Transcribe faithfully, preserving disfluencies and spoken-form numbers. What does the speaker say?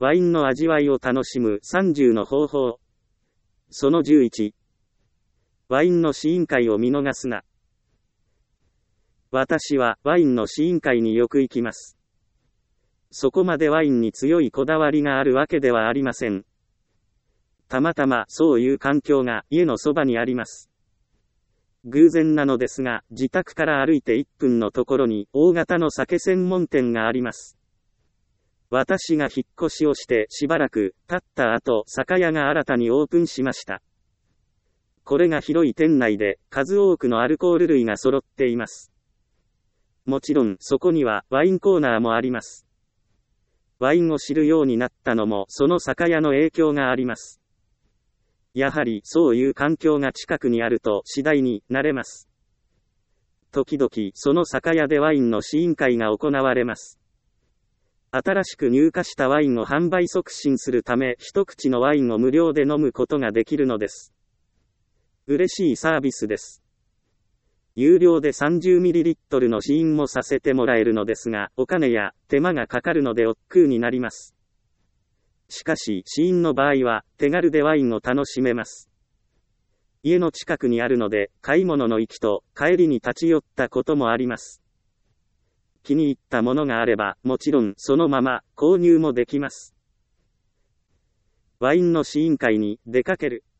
ワインの味わいを楽しむさんじゅうの方法。そのじゅういち。ワインの試飲会を見逃すな。私はワインの試飲会によく行きます。そこまでワインに強いこだわりがあるわけではありません。たまたまそういう環境が家のそばにあります。偶然なのですが、自宅から歩いていっぷんのところに大型の酒専門店があります。私が引っ越しをしてしばらく経った後、酒屋が新たにオープンしました。これが広い店内で数多くのアルコール類が揃っています。もちろんそこにはワインコーナーもあります。ワインを知るようになったのもその酒屋の影響があります。やはりそういう環境が近くにあると次第に慣れます。時々その酒屋でワインの試飲会が行われます。新しく入荷したワインを販売促進するため一口のワインを無料で飲むことができるのです。嬉しいサービスです。有料で さんじゅうミリリットル の試飲もさせてもらえるのですが、お金や手間がかかるので億劫になります。しかし、試飲の場合は、手軽でワインを楽しめます。家の近くにあるので、買い物の行きと、帰りに立ち寄ったこともあります。気に入ったものがあれば、もちろん、そのまま、購入もできます。ワインの試飲会に出かける。